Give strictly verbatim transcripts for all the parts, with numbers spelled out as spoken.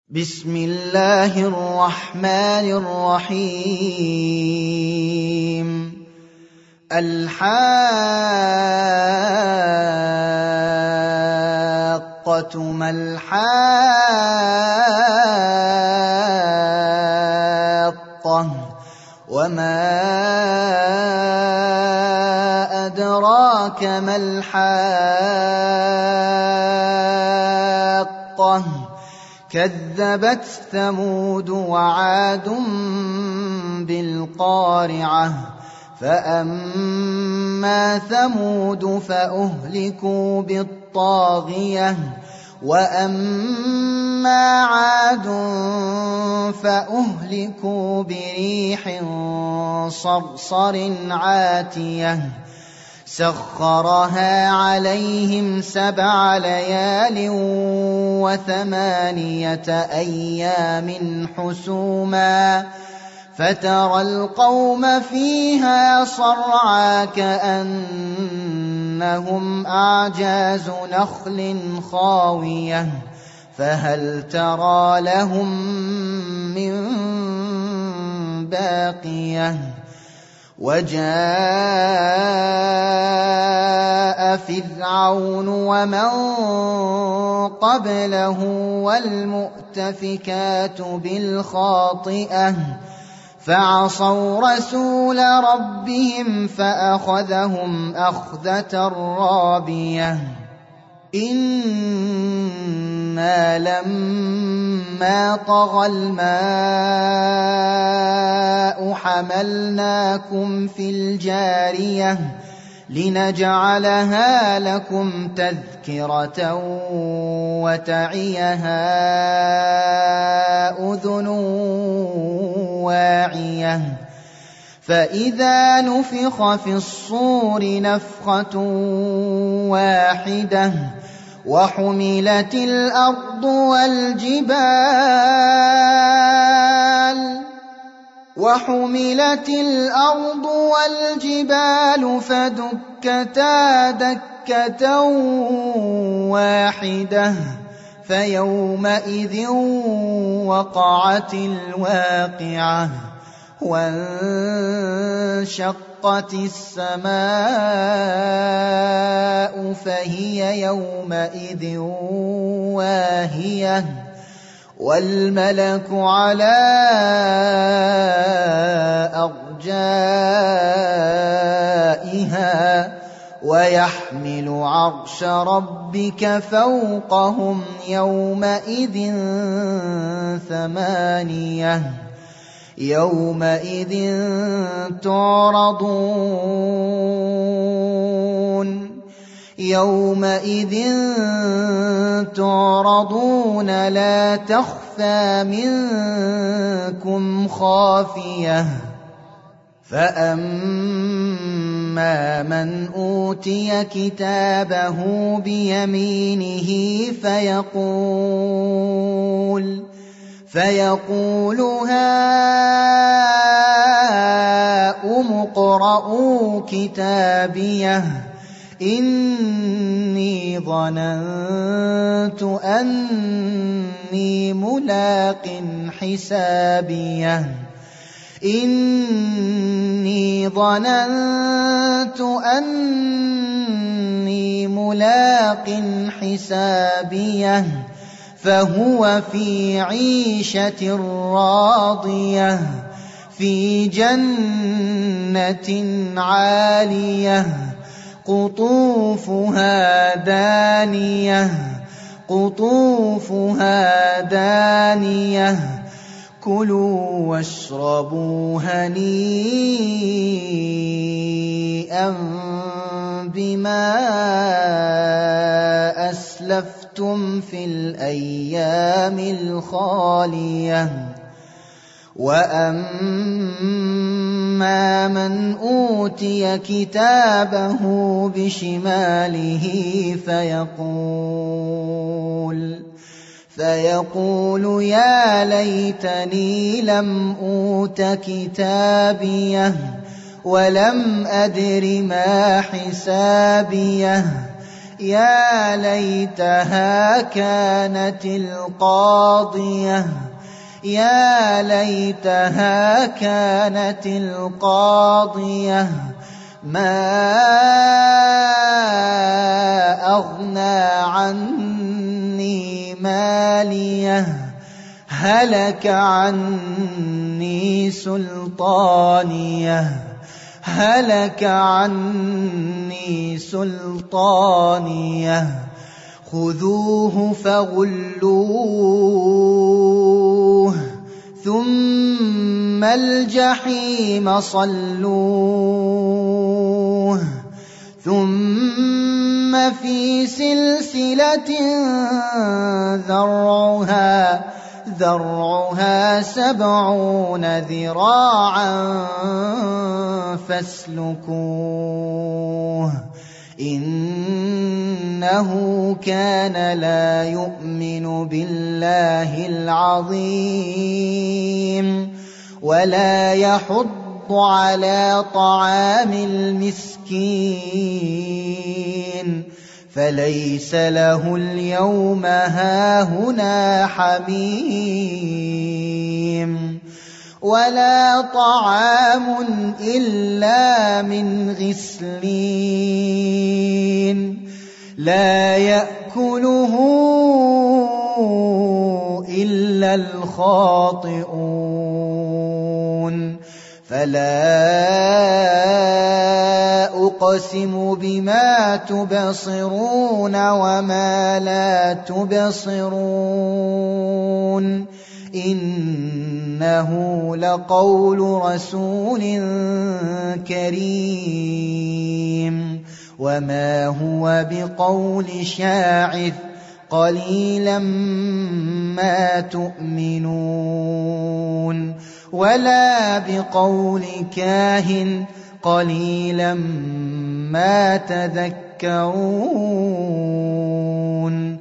بسم الله الرحمن الرحيم. الحاقة ما الحاقة وما أدراك ما الحاقة كذبت ثمود وعاد بالقارعة فأما ثمود فأهلكوا بالطاغية وأما عاد فأهلكوا بريح صرصر عاتية سخرها عليهم سبع ليال وثمانية أيام حسوما فترى القوم فيها صرعى كأنهم أعجاز نخل خاوية فهل ترى لهم من باقية وجاء فرعون ومن قبله والمؤتفكات بالخاطئة فعصوا رسول ربهم فأخذهم أخذة رابية إنا لما طغى الماء حملناكم في الجارية لنجعلها لكم تذكرة وتعيها أذن واعية فإذا نفخ في الصور نفخة واحدة وحملت الأرض والجبال وحملت الأرض والجبال فدكتا دكة واحدة فيومئذ وقعت الواقعة وانشقت السماء فهي يومئذ واهية والملك على أرجائها ويحمل عرش ربك فوقهم يومئذ ثمانية يومئذ تعرضون يومئذ تعرضون لا تخفى منكم خافية فأما من أوتي كتابه بيمينه فيقول فيقول هاؤم اقرءوا كتابيه إني ظننت أني ملاق حسابيه إني ظننت أني ملاق حسابيه فهو في عيشة راضية في جنة عالية قطوفها دانية قطوفها دانية كلوا واشربوا هنيئا بما أسلفتم في الأيام الخالية وأما من أوتي كتابه بشماله فيقول فيقول يا ليتني لم أوت كتابيه ولم أدر ما حسابيه يا ليتها كانت القاضية يا ليتها كانت القاضية ما أغنى عني ماليه هلك عني سلطانيه هلك عني سلطانيه خذوه فغلوه ثم الجحيم صلوه ثم في سلسلة ذرعها ذرعها سبعون ذراعا فاسلكوه إنه كان لا يؤمن بالله العظيم ولا يحض على طعام المسكين فليس له اليوم هاهنا حميم ولا طعام إلا من غسلين لا يأكله إلا الخاطئون فلا أقسم بما تبصرون وما لا تبصرون إنه لقول رسول كريم وما هو بقول شاعر قليلا ما تؤمنون ولا بقول كاهن قليلا ما تذكرون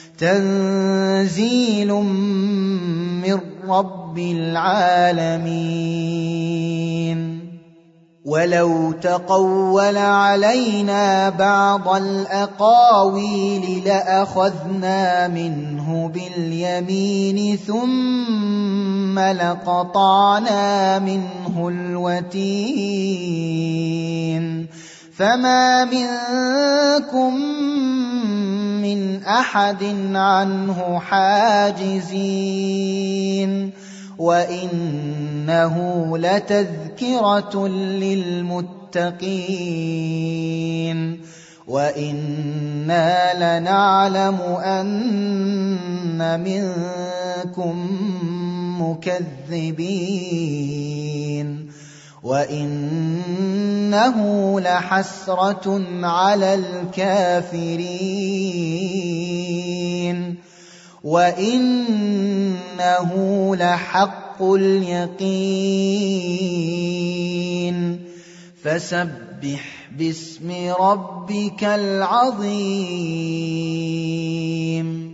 تنزيل من رب العالمين ولو تقول علينا بعض الأقاويل لأخذنا منه باليمين ثم لقطعنا منه الوتين فما منكم من أحد عنه حاجزين وإنه لتذكرة للمتقين وإنا لنعلم أن منكم مكذبين وإنه لحسرة على الكافرين وإنه لحق اليقين فسبح باسم ربك العظيم.